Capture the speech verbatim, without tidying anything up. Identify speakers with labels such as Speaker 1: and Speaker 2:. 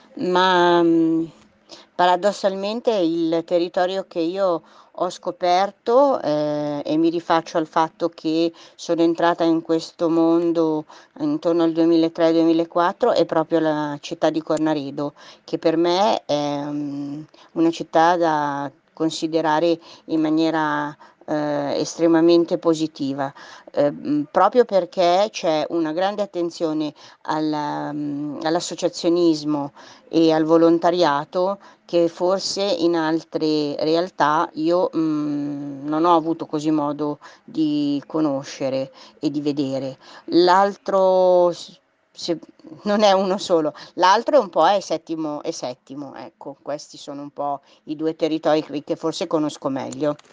Speaker 1: Ma, mhmm, paradossalmente il territorio che io ho scoperto, ehm, e mi rifaccio al fatto che sono entrata in questo mondo intorno al duemilatré, duemilaquattro, è proprio la città di Cornaredo, che per me è, mhmm, una città da considerare in maniera, ehm, estremamente positiva, ehm, proprio perché c'è una grande attenzione alla mhmm, all'associazionismo e al volontariato che forse in altre realtà io, mhmm, non ho avuto così modo di conoscere e di vedere. L'altro s se non è uno solo, l'altro è un po' è Settimo è Settimo, ecco. Questi sono un po' i due territori qui che forse conosco meglio.